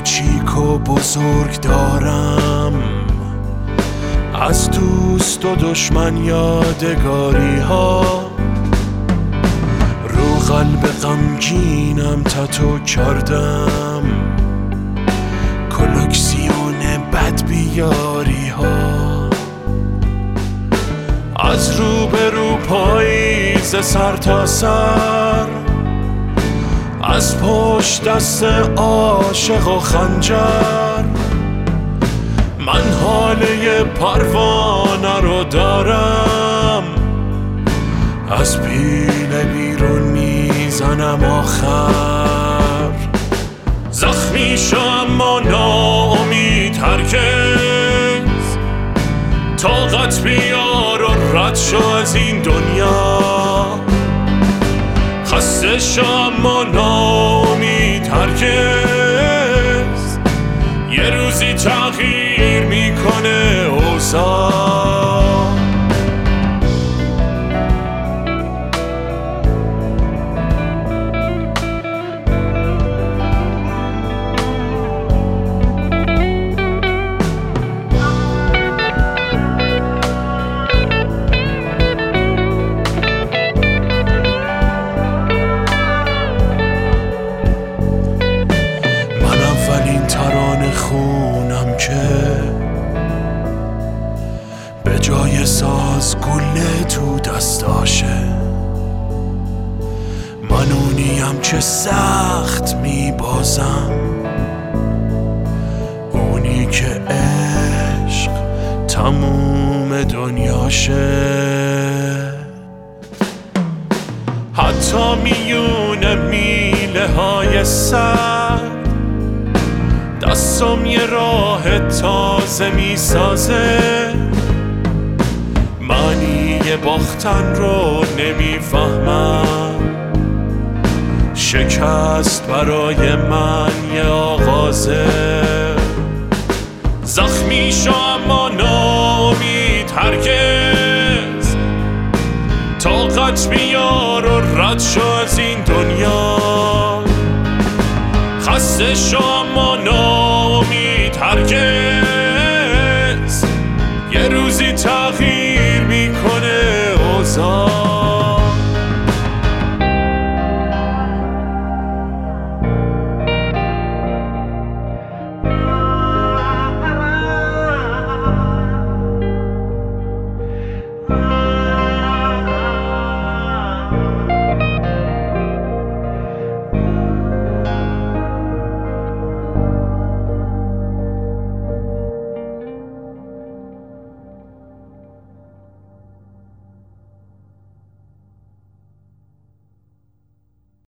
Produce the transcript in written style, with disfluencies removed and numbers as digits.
کوچیک و بزرگ دارم، از دوست و دشمن یادگاری ها. رو قلب غمگینم تتو کردم، کلکسیون بدبیاری ها. از روبرو پاییز سر تا سر، از پشت دست عاشق و خنجر، من حاله پروانه رو دارم، از پیله بیرون میزنم آخر. زخمی شم اما ناامید هرگز، طاقت بیار و رد شو از این دنیا. خسته شم اما ناامید هرگز، یه روزی تغییر میکنه اوضاع. خونم که به جای ساز گله تو دستاشه، من اونیم که سخت میبازم، اونی که عشق تموم دنیاشه. حتی میونه میله های سر، دستم یه راه تازه میسازه، معنی باختن رو نمیفهمم، شکست برای من یه آغازه. زخمی شم اما ناامید هرگز، طاقت بیار و رد شو از این دنیا. خسته شم اما ناامید هرگز،